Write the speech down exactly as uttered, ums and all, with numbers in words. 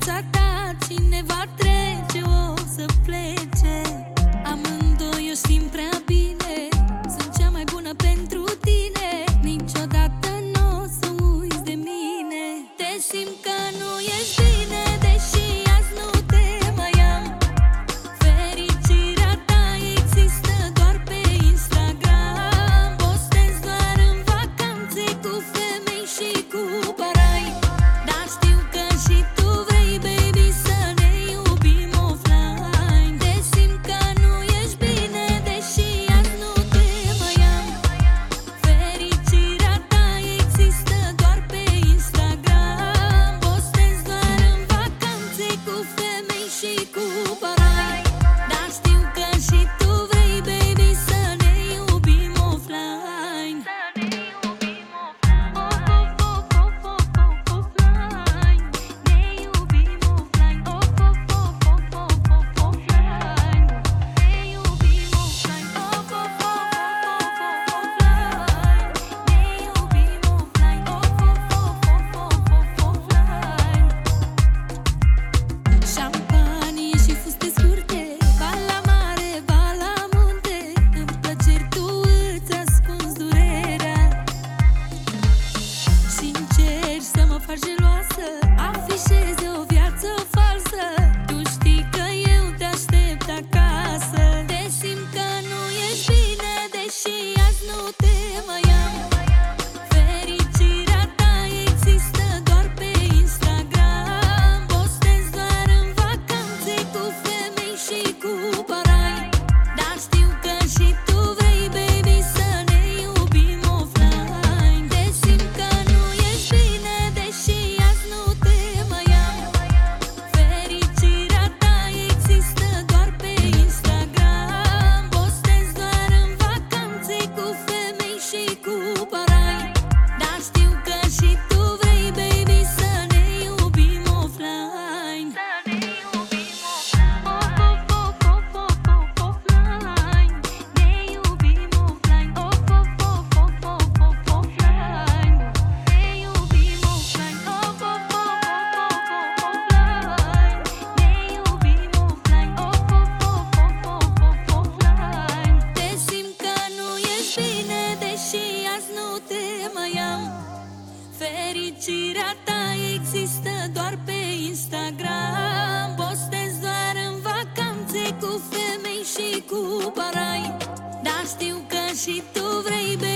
viața ta cine va trece o să plece. Amândoi o știm prea bine, sunt cea mai bună pentru tine. Niciodată n-o să uiți de mine. Te simt că nu ești bine, deși azi nu te mai am. Fericirea ta există doar pe Instagram. Postez doar în vacanțe cu femei și cu parai. Dar știu că și tu vrei, baby, să ne iubim offline. Te simt că nu ești bine, deși azi nu te mai am. Fericirea ta există doar pe Instagram. Postez doar în vacanțe cu femei și cu parai. Dar știu că și tu vrei, baby, să ne iubim offline. Să ne iubim offline. Of, of, of, of, of, offline. Ne iubim offline. Of, of, of, of, of, of, offline. Ne iubim offline. Of, of, of, of, of, of, offline. Ne iubim offline. Of, of, of, of, of, offline. Șampanie și fuste scurte, ba la mare, ba la munte. În plăceri tu îți ascunzi durerea și încerci să mă faci geloasă. Afișezi o viață falsă, tu știi că eu te aștept acasă. Te simt că nu ești bine, deși azi nu te mai am. Fericirea ta există doar pe Instagram. Postez doar în vacanțe cu femei și cu parai. Dar știu că și tu vrei, baby, să ne iubim offline. Te simt că nu ești bine, deși azi nu te mai am. Fericirea ta există doar pe Instagram. Postez doar în vacanțe cu femei și cu parai. Dar știu că și tu vrei, baby, să ne iubim offline. Să ne iubim offline. Of, of, of, of, of, offline. Ne iubim offline. Of, of, of, of, of, of, offline. Ne iubim offline. Of, of, of, of, of, of, offline. Ne iubim offline. Of, of, of, of, of, of, offline. Te simt că nu ești bine, deși azi nu te mai am. Fericirea ta există doar pe Instagram. Postez doar în vacanțe cu femei și cu parai. Dar știu că și tu vrei, baby,